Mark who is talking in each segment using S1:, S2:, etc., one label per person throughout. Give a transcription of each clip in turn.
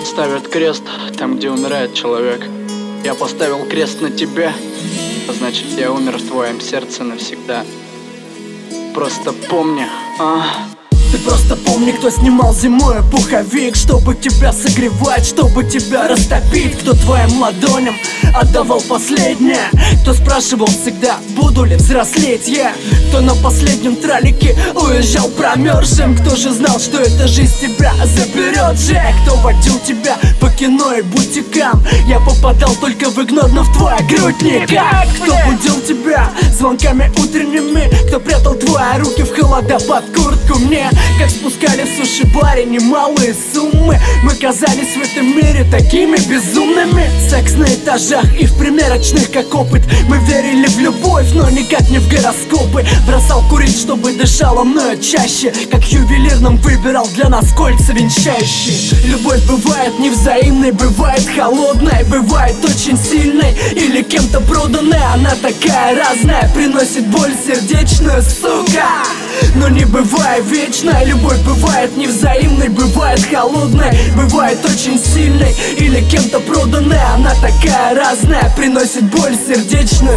S1: ставят крест там, где умирает человек. Я поставил крест на тебе, а значит, я умер в твоем сердце навсегда. Просто помни,
S2: Ты просто помни, кто снимал зимой пуховик, чтобы тебя согревать, чтобы тебя растопить. Кто твоим ладоням отдавал последнее, кто спрашивал всегда, буду ли взрослеть я. Кто на последнем тралике уезжал промерзшим, кто же знал, что эта жизнь тебя заберет же. Кто водил тебя по кино и бутикам, я попадал только в игнор, но в твою грудь никак. Кто будил тебя звонками утренними, кто прятал твои руки в холода под куртку мне. Как спускали в суши-баре немалые суммы, мы казались в этом мире такими безумными. Секс на этажах и в примерочных как опыт. Мы верили в любовь, но никак не в гороскопы. Бросал курить, чтобы дышало мною чаще, как ювелирным выбирал для нас кольца венчающие. Любовь бывает невзаимной, бывает холодной, бывает очень сильной или кем-то проданной. Она такая разная, приносит боль сердечную, сука. Но не бывает вечной. Любовь бывает невзаимной, бывает холодной, бывает очень сильной или кем-то проданной. Она такая разная, приносит боль сердечную,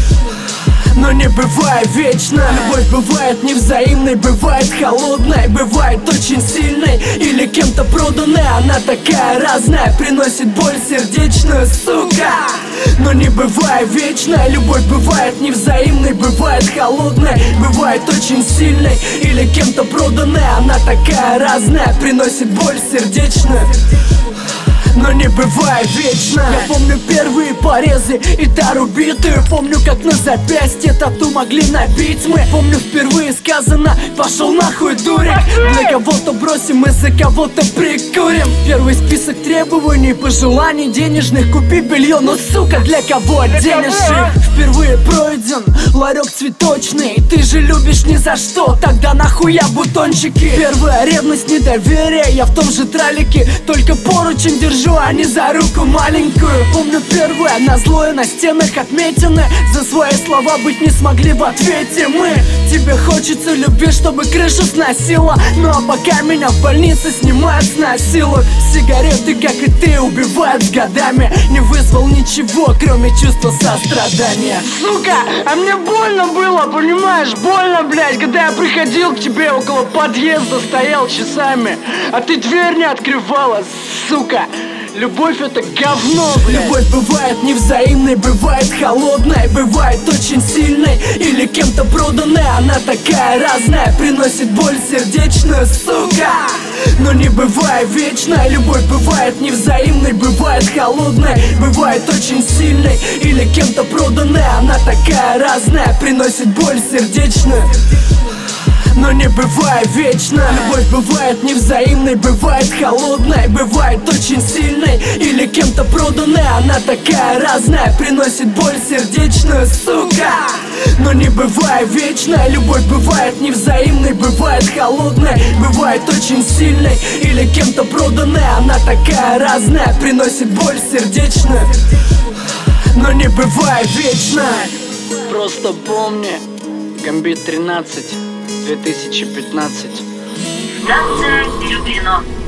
S2: но не бывает вечно. Любовь бывает невзаимной, бывает холодной, бывает очень сильной или кем-то проданной. Она такая разная, приносит боль сердечную, сука. Но не бывает вечно. Любовь бывает невзаимной, бывает холодной, бывает очень сильной или кем-то проданной. Она такая разная, приносит боль сердечную, но не бывает вечно. Я помню первые порезы и тару битую. Помню, как на запястье тату могли набить мы. Помню, впервые сказано: пошел нахуй, дурик. Для кого-то бросим, мы за кого-то прикурим. Первый список требований, пожеланий денежных: купи белье, но, сука, для кого денежных? Впервые пройден ларек цветочный. Ты же любишь ни за что, тогда нахуя бутончики? Первая ревность, недоверие, я в том же тралике, только поручень держу, а не за руку маленькую. Помню первое, на злое на стенах отметины. За свои слова быть не смогли в ответе мы. Тебе хочется любви, чтобы крышу сносила, ну а пока меня в больнице снимают с насилок. Сигареты, как и ты, убивают с годами. Не вызвал ничего, кроме чувства сострадания.
S1: сука, а мне больно было, понимаешь? Больно, блядь, когда я приходил к тебе, около подъезда стоял часами, а ты дверь не открывала, сука. Любовь это говно, блядь.
S2: Любовь бывает невзаимной, бывает холодной, бывает очень сильной или кем-то проданной. Она такая разная, приносит боль сердечную, сука. Но не бывает вечной. Любовь бывает невзаимной, бывает холодной, бывает очень сильной или кем-то проданной. Она такая разная, приносит боль сердечную, но не бывает вечно. Любовь бывает невзаимной, бывает холодной, бывает очень сильной или кем-то проданной. Она такая разная, приносит боль сердечную, сука. Но не бывает вечно. Любовь бывает невзаимной, бывает холодной, бывает очень сильной или кем-то проданной. Она такая разная, приносит боль сердечную, но не бывает вечно.
S1: Просто помни, Гамбит 13, 2015.
S3: Станция Люблино.